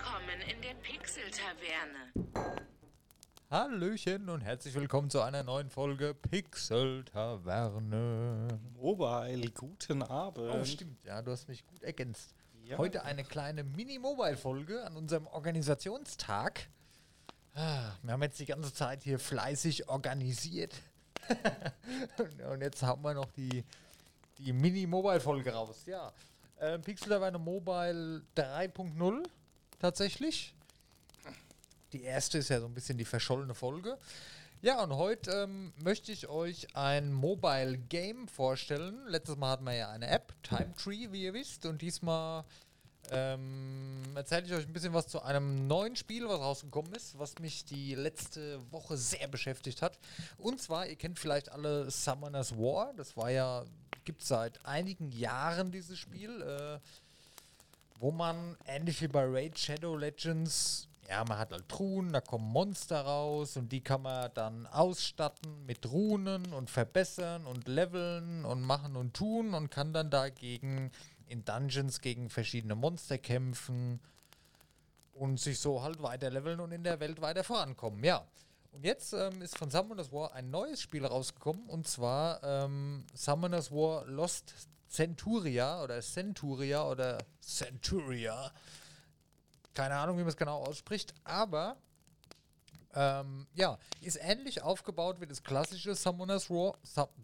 Willkommen in der Pixel-Taverne. Hallöchen und herzlich willkommen zu einer neuen Folge Pixel-Taverne. Mobile, guten Abend. Oh, stimmt, ja, du hast mich gut ergänzt. Ja. Heute eine kleine Mini-Mobile-Folge an unserem Organisationstag. Wir haben jetzt die ganze Zeit hier fleißig organisiert. Und jetzt haben wir noch die Mini-Mobile-Folge raus. Ja, Pixel-Taverne Mobile 3.0 tatsächlich. Die erste ist ja so ein bisschen die verschollene Folge. Ja, und heute möchte ich euch ein Mobile Game vorstellen. Letztes Mal hatten wir ja eine App, Time Tree, wie ihr wisst. Und diesmal erzähle ich euch ein bisschen was zu einem neuen Spiel, was rausgekommen ist, was mich die letzte Woche sehr beschäftigt hat. Und zwar, ihr kennt vielleicht alle Summoner's War. Das war ja, gibt es seit einigen Jahren dieses Spiel, wo man ähnlich wie bei Raid Shadow Legends, ja, man hat halt Truhen, da kommen Monster raus und die kann man dann ausstatten mit Runen und verbessern und leveln und machen und tun und kann dann dagegen in Dungeons gegen verschiedene Monster kämpfen und sich so halt weiter leveln und in der Welt weiter vorankommen, ja. Und jetzt ist von Summoner's War ein neues Spiel rausgekommen und zwar Summoner's War Lost Centuria oder Centuria. Keine Ahnung, wie man es genau ausspricht, aber ja, ist ähnlich aufgebaut wie das klassische Summoner's War.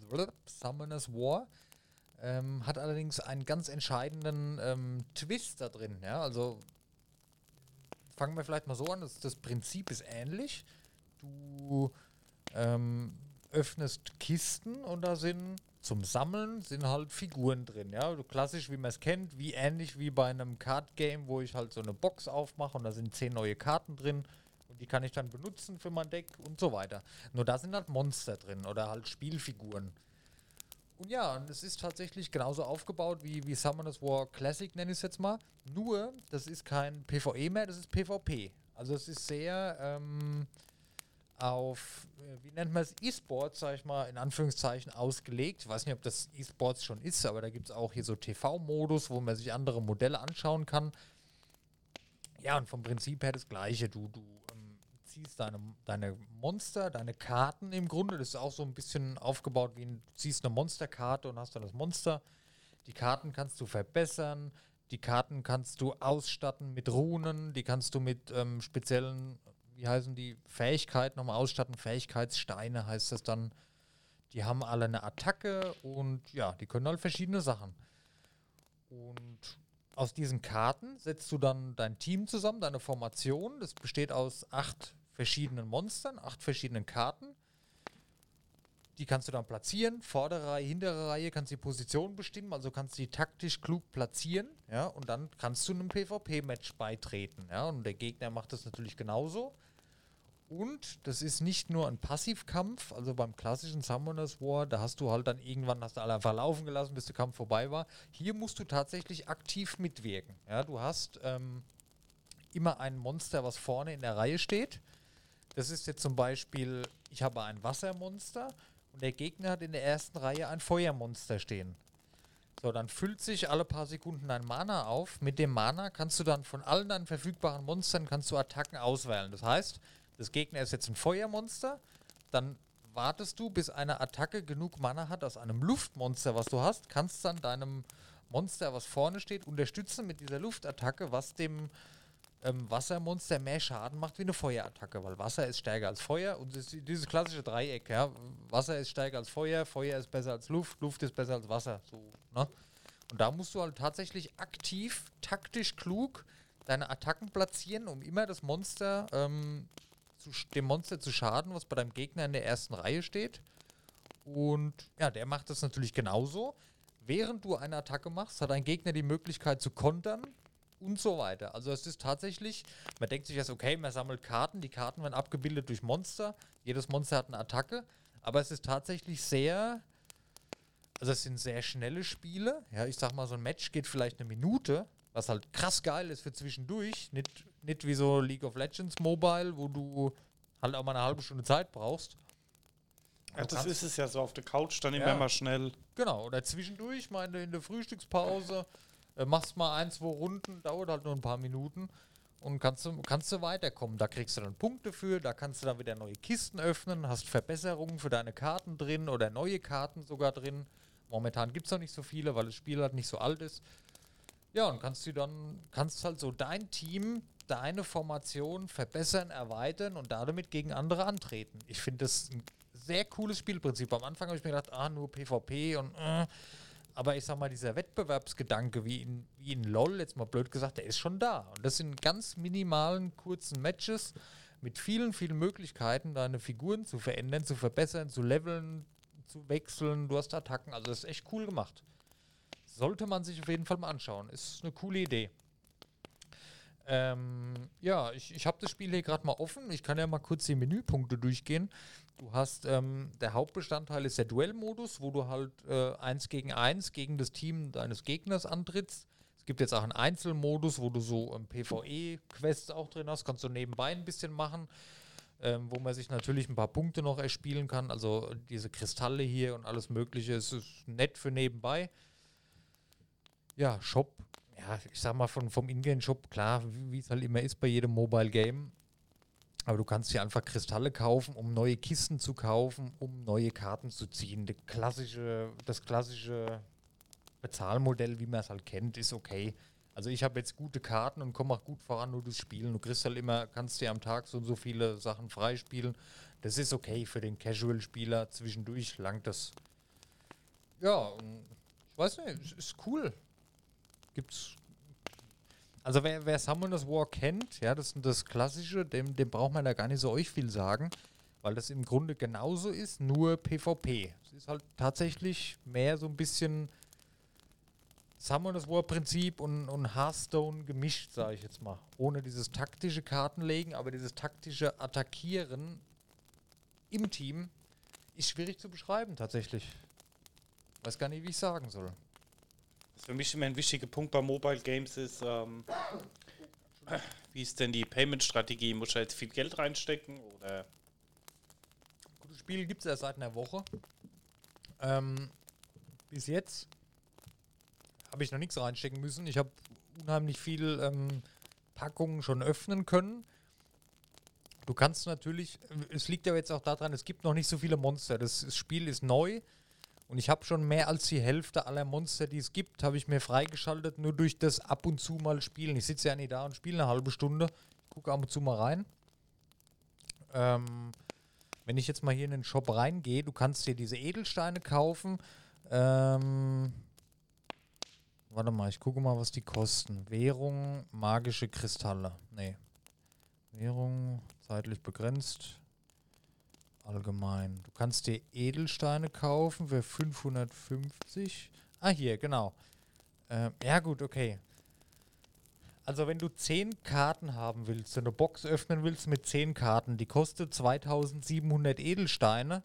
Hat allerdings einen ganz entscheidenden Twist da drin. Ja? Also fangen wir vielleicht mal so an, das Prinzip ist ähnlich. Du öffnest Kisten und da sind zum Sammeln sind halt Figuren drin, ja, so klassisch, wie man es kennt, wie ähnlich wie bei einem Card-Game, wo ich halt so eine Box aufmache und da sind 10 neue Karten drin und die kann ich dann benutzen für mein Deck und so weiter. Nur da sind halt Monster drin oder halt Spielfiguren. Und ja, und es ist tatsächlich genauso aufgebaut wie Summoner's War Classic, nenne ich es jetzt mal. Nur, das ist kein PvE mehr, das ist PvP. Also es ist sehr auf, wie nennt man es, E-Sports, sag ich mal, in Anführungszeichen ausgelegt. Ich weiß nicht, ob das E-Sports schon ist, aber da gibt es auch hier so TV-Modus, wo man sich andere Modelle anschauen kann. Ja, und vom Prinzip her das Gleiche. Du ziehst deine Monster, deine Karten im Grunde. Das ist auch so ein bisschen aufgebaut wie du ziehst eine Monsterkarte und hast dann das Monster. Die Karten kannst du verbessern. Die Karten kannst du ausstatten mit Runen. Die kannst du mit speziellen, wie heißen die, Fähigkeiten nochmal ausstatten. Fähigkeitssteine heißt das dann. Die haben alle eine Attacke und ja, die können halt verschiedene Sachen. Und aus diesen Karten setzt du dann dein Team zusammen, deine Formation. Das besteht aus 8 verschiedenen Monstern, 8 verschiedenen Karten. Die kannst du dann platzieren. Vordere Reihe, hintere Reihe, kannst die Position bestimmen, also kannst du die taktisch klug platzieren. Ja, und dann kannst du einem PvP-Match beitreten. Ja, und der Gegner macht das natürlich genauso. Und das ist nicht nur ein Passivkampf, also beim klassischen Summoner's War, da hast du halt dann irgendwann, hast du alle einfach laufen gelassen, bis der Kampf vorbei war. Hier musst du tatsächlich aktiv mitwirken. Ja, du hast immer ein Monster, was vorne in der Reihe steht. Das ist jetzt zum Beispiel, ich habe ein Wassermonster und der Gegner hat in der ersten Reihe ein Feuermonster stehen. So, dann füllt sich alle paar Sekunden dein Mana auf. Mit dem Mana kannst du dann von allen deinen verfügbaren Monstern kannst du Attacken auswählen. Das heißt, das Gegner ist jetzt ein Feuermonster, dann wartest du, bis eine Attacke genug Mana hat aus einem Luftmonster, was du hast, kannst dann deinem Monster, was vorne steht, unterstützen mit dieser Luftattacke, was dem Wassermonster mehr Schaden macht wie eine Feuerattacke, weil Wasser ist stärker als Feuer und das ist dieses klassische Dreieck, ja, Wasser ist stärker als Feuer, Feuer ist besser als Luft, Luft ist besser als Wasser, so, ne? Und da musst du halt tatsächlich aktiv, taktisch klug deine Attacken platzieren, um immer das Monster dem Monster zu schaden, was bei deinem Gegner in der ersten Reihe steht. Und ja, der macht das natürlich genauso. Während du eine Attacke machst, hat dein Gegner die Möglichkeit zu kontern und so weiter. Also es ist tatsächlich, man denkt sich jetzt, okay, man sammelt Karten, die Karten werden abgebildet durch Monster, jedes Monster hat eine Attacke, aber es ist tatsächlich sehr, also es sind sehr schnelle Spiele. Ja, ich sag mal, so ein Match geht vielleicht eine Minute, was halt krass geil ist für zwischendurch. Nicht wie so League of Legends Mobile, wo du halt auch mal eine halbe Stunde Zeit brauchst. Ja, das ist es ja so auf der Couch, dann immer mal schnell. Genau, oder zwischendurch, mal in der Frühstückspause, machst mal 1, 2 Runden, dauert halt nur ein paar Minuten. und kannst du weiterkommen. Da kriegst du dann Punkte für, da kannst du dann wieder neue Kisten öffnen, hast Verbesserungen für deine Karten drin oder neue Karten sogar drin. Momentan gibt es noch nicht so viele, weil das Spiel halt nicht so alt ist. Ja, und kannst halt so dein Team, deine Formation verbessern, erweitern und damit gegen andere antreten. Ich finde das ein sehr cooles Spielprinzip. Am Anfang habe ich mir gedacht, nur PvP und aber ich sag mal, dieser Wettbewerbsgedanke wie in LoL, jetzt mal blöd gesagt, der ist schon da. Und das sind ganz minimalen, kurzen Matches mit vielen, vielen Möglichkeiten, deine Figuren zu verändern, zu verbessern, zu leveln, zu wechseln. Du hast Attacken, also das ist echt cool gemacht. Sollte man sich auf jeden Fall mal anschauen. Ist eine coole Idee. Ja, ich habe das Spiel hier gerade mal offen. Ich kann ja mal kurz die Menüpunkte durchgehen. Du hast, der Hauptbestandteil ist der Duellmodus, wo du halt 1 gegen 1 gegen das Team deines Gegners antrittst. Es gibt jetzt auch einen Einzelmodus, wo du so PvE-Quests auch drin hast. Kannst du nebenbei ein bisschen machen, wo man sich natürlich ein paar Punkte noch erspielen kann. Also diese Kristalle hier und alles Mögliche. Es ist nett für nebenbei. Ja, Shop. Ja, ich sag mal vom Ingame-Shop, klar, wie es halt immer ist bei jedem Mobile-Game. Aber du kannst dir einfach Kristalle kaufen, um neue Kisten zu kaufen, um neue Karten zu ziehen. Das klassische Bezahlmodell, wie man es halt kennt, ist okay. Also ich habe jetzt gute Karten und komme auch gut voran nur durchs Spielen. Du kriegst halt immer, kannst dir am Tag so und so viele Sachen freispielen. Das ist okay für den Casual-Spieler. Zwischendurch langt das. Ja, ich weiß nicht, ist cool. Gibt's. Also wer Summoners War kennt, ja, das Klassische, dem braucht man da gar nicht so euch viel sagen, weil das im Grunde genauso ist, nur PvP. Es ist halt tatsächlich mehr so ein bisschen Summoners War Prinzip und Hearthstone gemischt, sage ich jetzt mal. Ohne dieses taktische Kartenlegen, aber dieses taktische Attackieren im Team ist schwierig zu beschreiben tatsächlich. Weiß gar nicht, wie ich sagen soll. Was für mich immer ein wichtiger Punkt bei Mobile Games ist, wie ist denn die Payment-Strategie? Muss da jetzt viel Geld reinstecken? Oder? Gutes Spiel gibt es erst seit einer Woche. Bis jetzt habe ich noch nichts reinstecken müssen. Ich habe unheimlich viel Packungen schon öffnen können. Du kannst natürlich, es liegt ja jetzt auch daran, es gibt noch nicht so viele Monster. Das Spiel ist neu. Und ich habe schon mehr als die Hälfte aller Monster, die es gibt, habe ich mir freigeschaltet, nur durch das ab und zu mal spielen. Ich sitze ja nicht da und spiele eine halbe Stunde, gucke ab und zu mal rein. Wenn ich jetzt mal hier in den Shop reingehe, du kannst dir diese Edelsteine kaufen. Warte mal, ich gucke mal, was die kosten. Währung, magische Kristalle. Nee. Währung, zeitlich begrenzt. Allgemein. Du kannst dir Edelsteine kaufen für 550. Ah, hier, genau. Ja gut, okay. Also wenn du 10 Karten haben willst, eine Box öffnen willst mit 10 Karten, die kostet 2700 Edelsteine.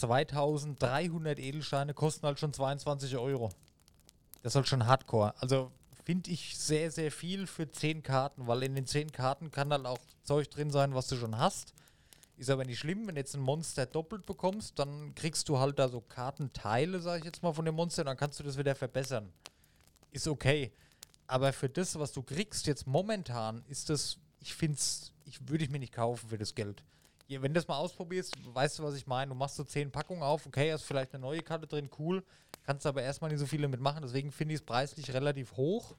2300 Edelsteine kosten halt schon 22 Euro. Das ist halt schon Hardcore. Also finde ich sehr, sehr viel für 10 Karten, weil in den 10 Karten kann halt auch Zeug drin sein, was du schon hast. Ist aber nicht schlimm, wenn du jetzt ein Monster doppelt bekommst, dann kriegst du halt da so Kartenteile, sag ich jetzt mal, von dem Monster, dann kannst du das wieder verbessern. Ist okay. Aber für das, was du kriegst jetzt momentan, ist das, würde ich mir nicht kaufen für das Geld. Wenn du das mal ausprobierst, weißt du, was ich meine. Du machst so 10 Packungen auf, okay, hast vielleicht eine neue Karte drin, cool, kannst aber erstmal nicht so viele mitmachen, deswegen finde ich es preislich relativ hoch.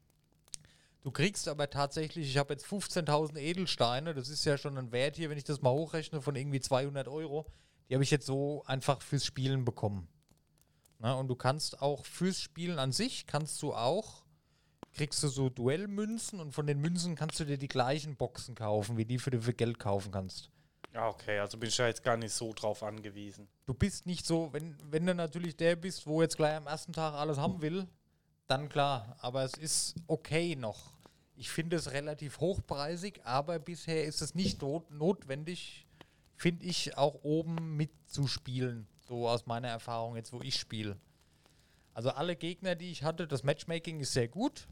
Du kriegst aber tatsächlich, ich habe jetzt 15.000 Edelsteine, das ist ja schon ein Wert hier, wenn ich das mal hochrechne, von irgendwie 200 Euro. Die habe ich jetzt so einfach fürs Spielen bekommen. Na, und du kannst auch fürs Spielen an sich, kriegst du so Duellmünzen und von den Münzen kannst du dir die gleichen Boxen kaufen, wie die für Geld kaufen kannst. Ja, okay, also bin ich ja jetzt gar nicht so drauf angewiesen. Du bist nicht so, wenn du natürlich der bist, wo jetzt gleich am ersten Tag alles haben will, dann klar, aber es ist okay noch. Ich finde es relativ hochpreisig, aber bisher ist es nicht notwendig, finde ich, auch oben mitzuspielen. So aus meiner Erfahrung jetzt, wo ich spiele. Also alle Gegner, die ich hatte, das Matchmaking ist sehr gut.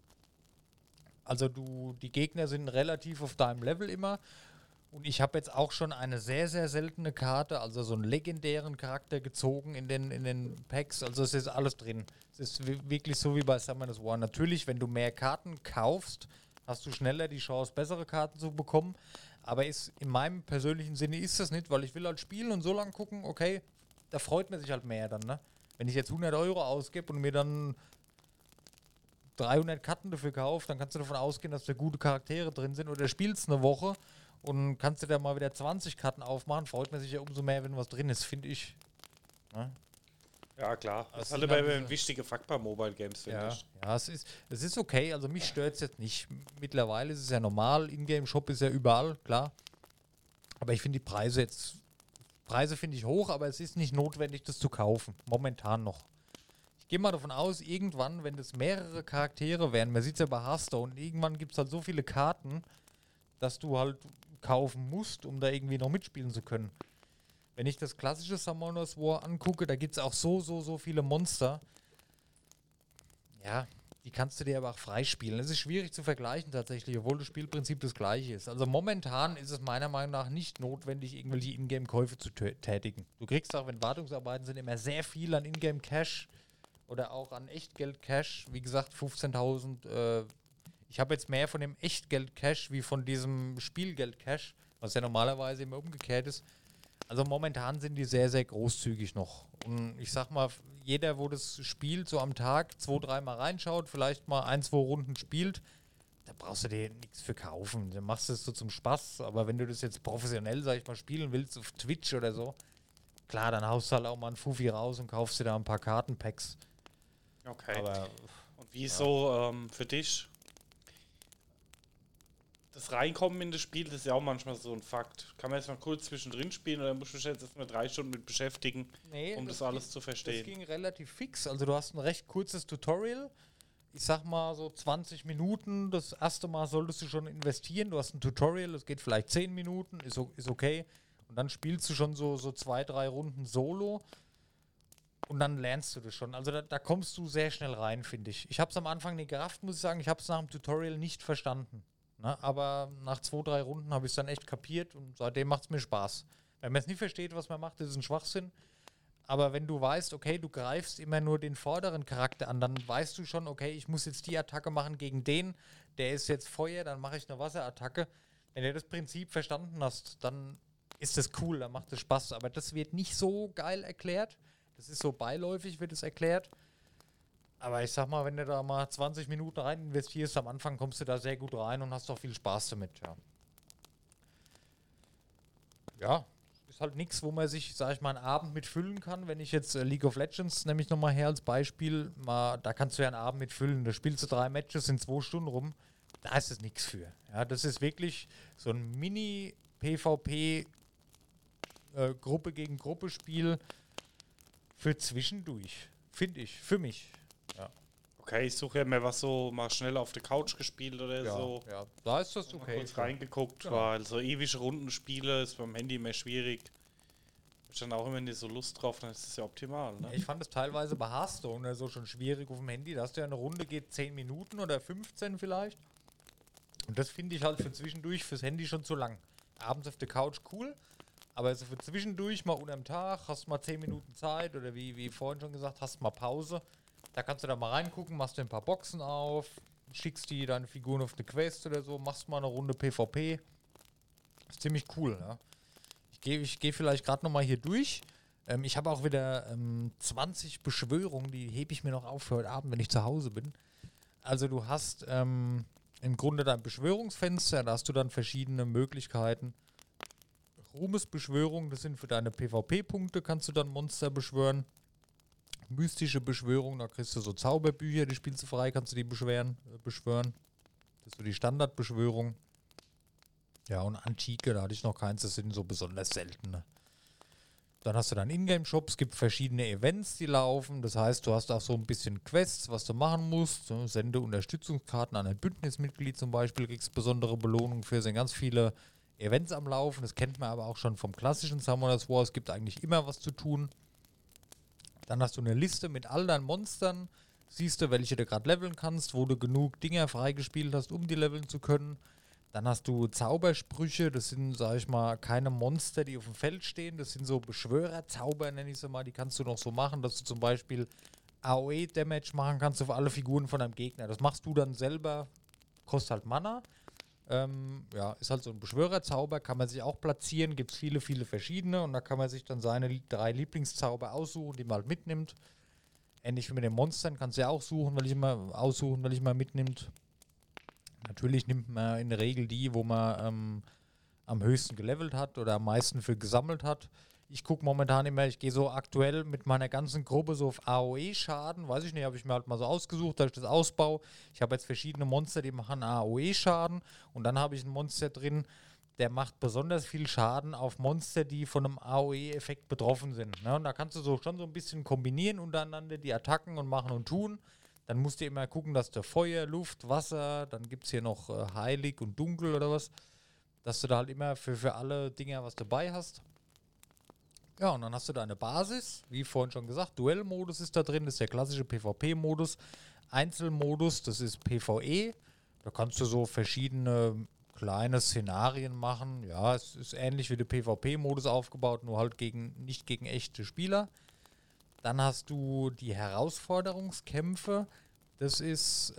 Also die Gegner sind relativ auf deinem Level immer. Und ich habe jetzt auch schon eine sehr, sehr seltene Karte, also so einen legendären Charakter gezogen in den Packs. Also es ist alles drin. Es ist wirklich so wie bei Summoners War. Natürlich, wenn du mehr Karten kaufst, hast du schneller die Chance, bessere Karten zu bekommen. Aber in meinem persönlichen Sinne ist das nicht, weil ich will halt spielen und so lang gucken, okay, da freut man sich halt mehr dann, ne? Wenn ich jetzt 100 Euro ausgebe und mir dann 300 Karten dafür kaufe, dann kannst du davon ausgehen, dass da gute Charaktere drin sind, oder spielst eine Woche und kannst du da mal wieder 20 Karten aufmachen, freut man sich ja umso mehr, wenn was drin ist, finde ich. Ne? Ja, klar. Das ist Also halt ein wichtiger Fakt bei Mobile Games, finde ich. Ja, es ist okay. Also mich stört es jetzt nicht. Mittlerweile ist es ja normal. Ingame-Shop ist ja überall, klar. Aber ich finde die Preise finde ich hoch, aber es ist nicht notwendig, das zu kaufen. Momentan noch. Ich gehe mal davon aus, irgendwann, wenn das mehrere Charaktere werden, man sieht es ja bei Hearthstone, irgendwann gibt es halt so viele Karten, dass du halt kaufen musst, um da irgendwie noch mitspielen zu können. Wenn ich das klassische Summoners War angucke, da gibt es auch so viele Monster. Ja, die kannst du dir aber auch freispielen. Es ist schwierig zu vergleichen tatsächlich, obwohl das Spielprinzip das gleiche ist. Also momentan ist es meiner Meinung nach nicht notwendig, irgendwelche Ingame-Käufe zu tätigen. Du kriegst auch, wenn Wartungsarbeiten sind, immer sehr viel an Ingame-Cash oder auch an Echtgeld-Cash. Wie gesagt, 15.000. Ich habe jetzt mehr von dem Echtgeld-Cash wie von diesem Spielgeld-Cash, was ja normalerweise immer umgekehrt ist. Also momentan sind die sehr, sehr großzügig noch. Und ich sag mal, jeder, wo das spielt, so am Tag 2-3 Mal reinschaut, vielleicht mal 1-2 Runden spielt, da brauchst du dir nichts für kaufen. Dann machst du es so zum Spaß. Aber wenn du das jetzt professionell, sag ich mal, spielen willst, auf Twitch oder so, klar, dann haust du halt auch mal einen Fuffi raus und kaufst dir da ein paar Kartenpacks. Okay. Aber, und wie ist so für dich das Reinkommen in das Spiel? Das ist ja auch manchmal so ein Fakt. Kann man jetzt mal kurz zwischendrin spielen oder musst du dich jetzt erstmal 3 Stunden mit beschäftigen, um das alles zu verstehen? Das ging relativ fix. Also du hast ein recht kurzes Tutorial. Ich sag mal so 20 Minuten. Das erste Mal solltest du schon investieren. Du hast ein Tutorial, das geht vielleicht 10 Minuten, ist okay. Und dann spielst du schon so 2-3 Runden Solo. Und dann lernst du das schon. Also da kommst du sehr schnell rein, finde ich. Ich habe es am Anfang nicht gerafft, muss ich sagen. Ich habe es nach dem Tutorial nicht verstanden. Na, aber nach 2-3 Runden habe ich es dann echt kapiert und seitdem macht es mir Spaß. Wenn man es nicht versteht, was man macht, ist es ein Schwachsinn. Aber wenn du weißt, okay, du greifst immer nur den vorderen Charakter an, dann weißt du schon, okay, ich muss jetzt die Attacke machen gegen den, der ist jetzt Feuer, dann mache ich eine Wasserattacke. Wenn du das Prinzip verstanden hast, dann ist das cool, dann macht es Spaß. Aber das wird nicht so geil erklärt. Das ist so beiläufig, wird es erklärt. Aber ich sag mal, wenn du da mal 20 Minuten rein investierst, am Anfang kommst du da sehr gut rein und hast auch viel Spaß damit, ja. Ja, ist halt nichts, wo man sich, sag ich mal, einen Abend mit füllen kann. Wenn ich jetzt League of Legends nehme ich nochmal her als Beispiel, da kannst du ja einen Abend mit füllen. Da spielst du 3 Matches in 2 Stunden rum. Da ist es nichts für. Ja, das ist wirklich so ein Mini-PvP Gruppe gegen Gruppe Spiel für zwischendurch, finde ich, für mich. Ja. Okay, ich suche ja mehr was so mal schnell auf der Couch gespielt oder so. Ja, da ist das okay. Mal kurz reingeguckt, weil so ewige Rundenspiele ist beim Handy mehr schwierig. Hab ich dann auch immer nicht so Lust drauf, dann ist das ja optimal. Ne? Ja, ich fand es teilweise bei Hearthstone oder so schon schwierig auf dem Handy. Da hast du ja eine Runde, geht 10 Minuten oder 15 vielleicht. Und das finde ich halt für zwischendurch fürs Handy schon zu lang. Abends auf der Couch cool, aber so für zwischendurch mal unterm Tag, hast mal 10 Minuten Zeit oder wie vorhin schon gesagt, hast mal Pause. Da kannst du da mal reingucken, machst dir ein paar Boxen auf, schickst die deine Figuren auf eine Quest oder so, machst mal eine Runde PvP. Ist ziemlich cool, ja. Ich geh vielleicht gerade nochmal hier durch. Ich habe auch wieder 20 Beschwörungen, die hebe ich mir noch auf für heute Abend, wenn ich zu Hause bin. Also du hast im Grunde dein Beschwörungsfenster, da hast du dann verschiedene Möglichkeiten. Ruhmesbeschwörung, das sind für deine PvP-Punkte, kannst du dann Monster beschwören. Mystische Beschwörung, da kriegst du so Zauberbücher, die spielst du frei, kannst du die beschwören. Das ist so die Standardbeschwörung. Ja, und Antike, da hatte ich noch keins, das sind so besonders seltene. Dann hast du dann Ingame-Shop, es gibt verschiedene Events, die laufen. Das heißt, du hast auch so ein bisschen Quests, was du machen musst. Sende Unterstützungskarten an ein Bündnismitglied zum Beispiel, kriegst besondere Belohnungen für, sind ganz viele Events am Laufen. Das kennt man aber auch schon vom klassischen Summoners War. Es gibt eigentlich immer was zu tun. Dann hast du eine Liste mit all deinen Monstern. Siehst du, welche du gerade leveln kannst, wo du genug Dinger freigespielt hast, um die leveln zu können. Dann hast du Zaubersprüche. Das sind, sag ich mal, keine Monster, die auf dem Feld stehen. Das sind so Beschwörerzauber, nenne ich sie mal. Die kannst du noch so machen, dass du zum Beispiel AOE-Damage machen kannst auf alle Figuren von deinem Gegner. Das machst du dann selber kostet halt Mana. Ist halt so ein Beschwörerzauber, kann man sich auch platzieren, gibt es viele, viele verschiedene und da kann man sich dann seine 3 Lieblingszauber aussuchen, die man halt mitnimmt. Ähnlich wie mit den Monstern kannst du ja auch aussuchen, welche man mitnimmt. Natürlich nimmt man in der Regel die, wo man am höchsten gelevelt hat oder am meisten für gesammelt hat. Ich gucke momentan immer, ich gehe so aktuell mit meiner ganzen Gruppe so auf AOE-Schaden. Weiß ich nicht, habe ich mir halt mal so ausgesucht, dass ich das ausbaue. Ich habe jetzt verschiedene Monster, die machen AOE-Schaden. Und dann habe ich ein Monster drin, der macht besonders viel Schaden auf Monster, die von einem AOE-Effekt betroffen sind. Ne? Und da kannst du schon so ein bisschen kombinieren untereinander, die Attacken und machen und tun. Dann musst du immer gucken, dass du Feuer, Luft, Wasser, dann gibt es hier noch Heilig und Dunkel oder was. Dass du da halt immer für alle Dinger was dabei hast. Ja, und dann hast du da eine Basis, wie vorhin schon gesagt, Duellmodus ist da drin, das ist der klassische PvP-Modus. Einzelmodus, das ist PvE. Da kannst du so verschiedene kleine Szenarien machen. Ja, es ist ähnlich wie der PvP-Modus aufgebaut, nur halt nicht gegen echte Spieler. Dann hast du die Herausforderungskämpfe. Das ist,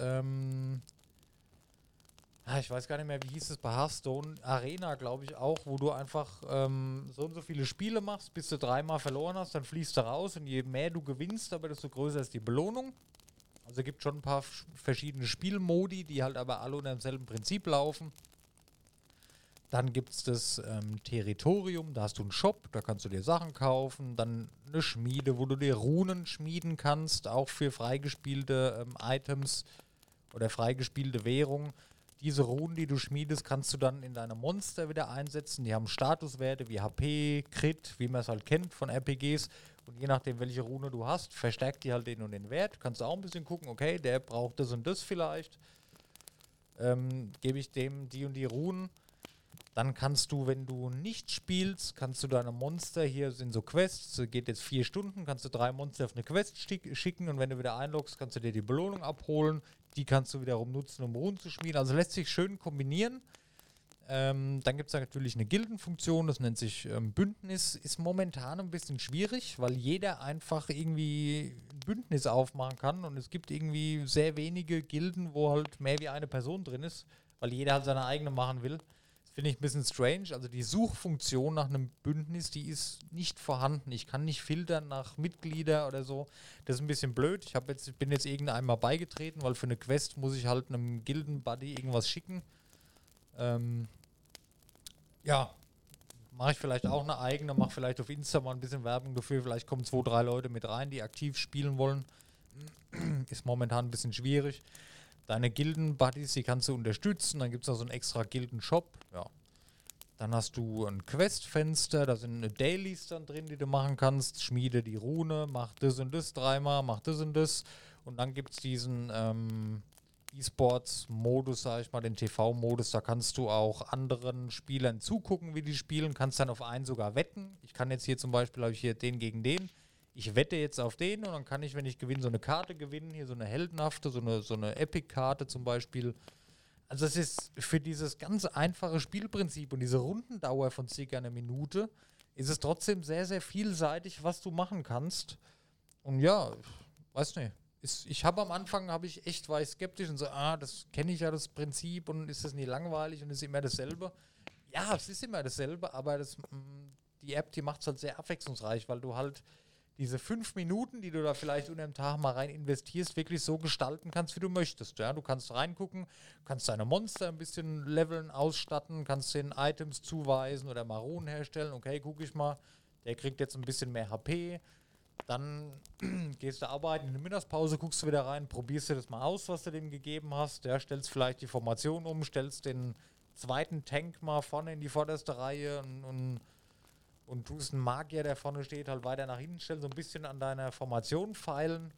ich weiß gar nicht mehr, wie hieß es bei Hearthstone, Arena, glaube ich auch, wo du einfach so und so viele Spiele machst, bis du 3-mal verloren hast, dann fliegst du raus und je mehr du gewinnst, aber desto größer ist die Belohnung. Also es gibt schon ein paar verschiedene Spielmodi, die halt aber alle unter demselben Prinzip laufen. Dann gibt es das Territorium, da hast du einen Shop, da kannst du dir Sachen kaufen. Dann eine Schmiede, wo du dir Runen schmieden kannst, auch für freigespielte Items oder freigespielte Währung. Diese Runen, die du schmiedest, kannst du dann in deine Monster wieder einsetzen. Die haben Statuswerte wie HP, Crit, wie man es halt kennt von RPGs. Und je nachdem, welche Rune du hast, verstärkt die halt den und den Wert. Kannst du auch ein bisschen gucken, okay, der braucht das und das vielleicht. Gebe ich dem die und die Runen. Dann kannst du, wenn du nicht spielst, kannst du deine Monster, hier sind so Quests, geht jetzt 4 Stunden, kannst du 3 Monster auf eine Quest schicken und wenn du wieder einloggst, kannst du dir die Belohnung abholen. Die kannst du wiederum nutzen, um Runen zu schmieden. Also lässt sich schön kombinieren. Dann gibt es natürlich eine Gildenfunktion, das nennt sich Bündnis. Ist momentan ein bisschen schwierig, weil jeder einfach irgendwie ein Bündnis aufmachen kann und es gibt irgendwie sehr wenige Gilden, wo halt mehr wie eine Person drin ist, weil jeder halt seine eigene machen will. Das finde ich ein bisschen strange. Also die Suchfunktion nach einem Bündnis, die ist nicht vorhanden. Ich kann nicht filtern nach Mitglieder oder so. Das ist ein bisschen blöd. Bin jetzt irgendeinem mal beigetreten, weil für eine Quest muss ich halt einem Gilden-Buddy irgendwas schicken. Mache ich vielleicht auch eine eigene, mache vielleicht auf Insta mal ein bisschen Werbung dafür. Vielleicht kommen 2, 3 Leute mit rein, die aktiv spielen wollen. Ist momentan ein bisschen schwierig. Deine Gilden-Buddies, die kannst du unterstützen. Dann gibt es noch so einen extra Gilden-Shop. Ja. Dann hast du ein Quest-Fenster, da sind Dailies dann drin, die du machen kannst. Schmiede die Rune, mach das und das 3-mal, mach das und das. Und dann gibt es diesen E-Sports-Modus, sag ich mal, den TV-Modus. Da kannst du auch anderen Spielern zugucken, wie die spielen. Kannst dann auf einen sogar wetten. Ich kann jetzt hier zum Beispiel, habe ich hier den gegen den. Ich wette jetzt auf den und dann kann ich, wenn ich gewinne, so eine Karte gewinnen. Hier so eine heldenhafte, so eine Epic-Karte zum Beispiel. Also es ist für dieses ganz einfache Spielprinzip und diese Rundendauer von circa einer Minute, ist es trotzdem sehr, sehr vielseitig, was du machen kannst. Und ja, weiß nicht. Am Anfang war ich skeptisch und so, das kenne ich ja, das Prinzip, und ist das nie langweilig und ist immer dasselbe? Ja, es ist immer dasselbe, aber die App, die macht es halt sehr abwechslungsreich, weil du halt diese 5 Minuten, die du da vielleicht unter dem Tag mal rein investierst, wirklich so gestalten kannst, wie du möchtest. Ja? Du kannst reingucken, kannst deine Monster ein bisschen leveln, ausstatten, kannst den Items zuweisen oder Maronen herstellen. Okay, gucke ich mal, der kriegt jetzt ein bisschen mehr HP. Dann gehst du arbeiten, in der Mittagspause guckst du wieder rein, probierst dir das mal aus, was du dem gegeben hast. Ja, stellst vielleicht die Formation um, stellst den zweiten Tank mal vorne in die vorderste Reihe und tust einen Magier, der vorne steht, halt weiter nach hinten stellen, so ein bisschen an deiner Formation feilen.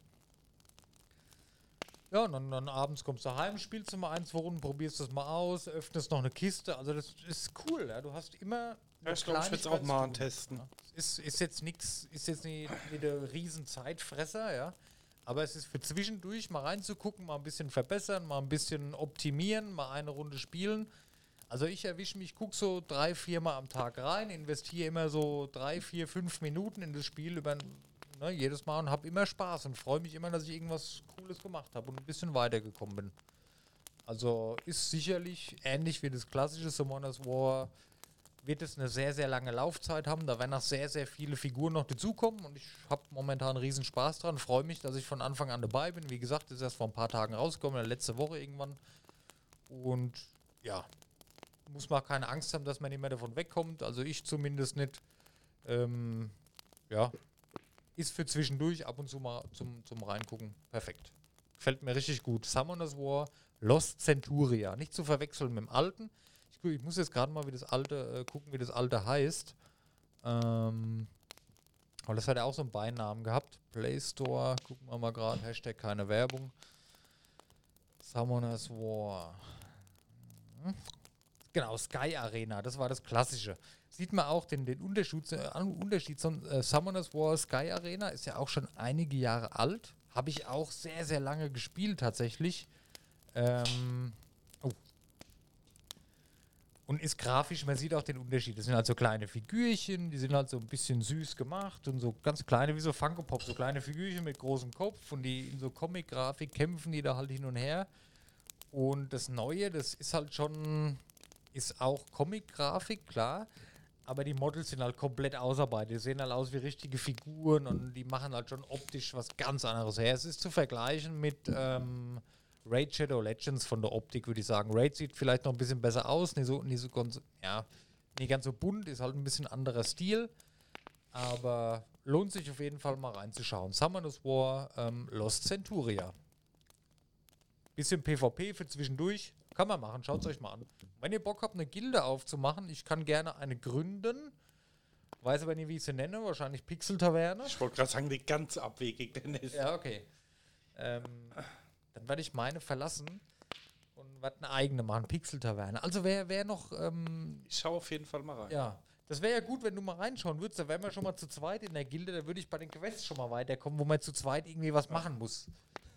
Ja, und dann abends kommst du heim, spielst du mal 1, 2 Runden, probierst das mal aus, öffnest noch eine Kiste. Also das ist cool, ja. Du hast immer ich glaube, ich werde es auch mal testen. Ja. Ist jetzt nichts, ist jetzt nicht der riesen Zeitfresser, ja. Aber es ist für zwischendurch mal reinzugucken, mal ein bisschen verbessern, mal ein bisschen optimieren, mal eine Runde spielen. Also ich erwische mich, gucke so 3, 4 Mal am Tag rein, investiere immer so 3, 4, 5 Minuten in das Spiel jedes Mal und habe immer Spaß und freue mich immer, dass ich irgendwas Cooles gemacht habe und ein bisschen weitergekommen bin. Also ist sicherlich ähnlich wie das klassische Summoners War, wird es eine sehr, sehr lange Laufzeit haben. Da werden auch sehr, sehr viele Figuren noch dazukommen und ich habe momentan riesen Spaß dran. Freue mich, dass ich von Anfang an dabei bin. Wie gesagt, ist erst vor ein paar Tagen rausgekommen, letzte Woche irgendwann. Und ja, muss man keine Angst haben, dass man nicht mehr davon wegkommt. Also ich zumindest nicht. Ja, ist für zwischendurch ab und zu mal zum Reingucken perfekt. Gefällt mir richtig gut. Summoners War, Lost Centuria. Nicht zu verwechseln mit dem alten. Ich muss jetzt gerade mal gucken, wie das alte heißt. Aber das hat ja auch so einen Beinamen gehabt. Play Store, gucken wir mal gerade. Hashtag keine Werbung. Summoners War. Genau, Sky Arena, das war das Klassische. Sieht man auch den Unterschied zum Summoners War. Sky Arena ist ja auch schon einige Jahre alt. Habe ich auch sehr, sehr lange gespielt tatsächlich. Und ist grafisch, man sieht auch den Unterschied. Das sind halt so kleine Figürchen, die sind halt so ein bisschen süß gemacht und so ganz kleine, wie so Funko Pop, so kleine Figürchen mit großem Kopf und die in so Comic-Grafik kämpfen die da halt hin und her. Und das Neue, das ist halt schon, ist auch Comic-Grafik, klar, aber die Models sind halt komplett ausarbeitet. Die sehen halt aus wie richtige Figuren und die machen halt schon optisch was ganz anderes her. Es ist zu vergleichen mit Raid Shadow Legends von der Optik, würde ich sagen. Raid sieht vielleicht noch ein bisschen besser aus, nicht ganz so bunt, ist halt ein bisschen anderer Stil, aber lohnt sich auf jeden Fall mal reinzuschauen. Summoners War, Lost Centuria. Bisschen PvP für zwischendurch, kann man machen, schaut es euch mal an. Wenn ihr Bock habt, eine Gilde aufzumachen, ich kann gerne eine gründen, weiß aber nicht, wie ich sie nenne, wahrscheinlich Pixel-Taverne. Ich wollte gerade sagen, die ganz abwegig, Dennis. Ja, okay. Dann werde ich meine verlassen und werde eine eigene machen, Pixel-Taverne. Also wer noch... ich schaue auf jeden Fall mal rein. Ja, das wäre ja gut, wenn du mal reinschauen würdest. Da wären wir schon mal zu zweit in der Gilde. Da würde ich bei den Quests schon mal weiterkommen, wo man zu zweit irgendwie was machen muss.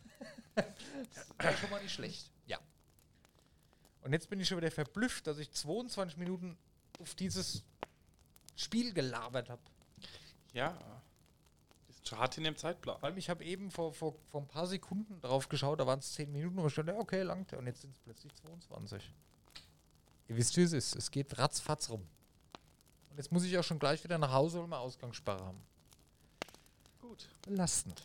Das wäre schon mal nicht schlecht. Ja. Und jetzt bin ich schon wieder verblüfft, dass ich 22 Minuten auf dieses Spiel gelabert habe. Ja. Hart in dem Zeitplan. Vor allem, ich habe eben vor ein paar Sekunden drauf geschaut, da waren es 10 Minuten und ich dachte, okay, langt. Und jetzt sind es plötzlich 22. Ihr wisst, wie es ist. Es geht ratzfatz rum. Und jetzt muss ich auch schon gleich wieder nach Hause und mal Ausgangssperre haben. Gut. Belastend.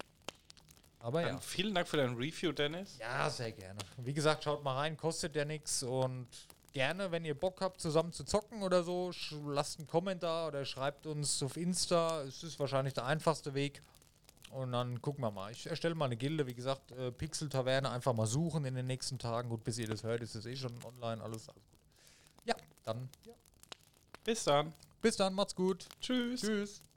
Aber dann ja. Vielen Dank für dein Review, Dennis. Ja, sehr gerne. Wie gesagt, schaut mal rein, kostet ja nichts und gerne, wenn ihr Bock habt, zusammen zu zocken oder so, lasst einen Kommentar oder schreibt uns auf Insta. Es ist wahrscheinlich der einfachste Weg. Und dann gucken wir mal. Ich erstelle mal eine Gilde. Wie gesagt, Pixel-Taverne einfach mal suchen in den nächsten Tagen. Gut, bis ihr das hört, ist es eh schon online. Alles gut. Ja, dann. Ja. Bis dann. Bis dann, macht's gut. Tschüss. Tschüss.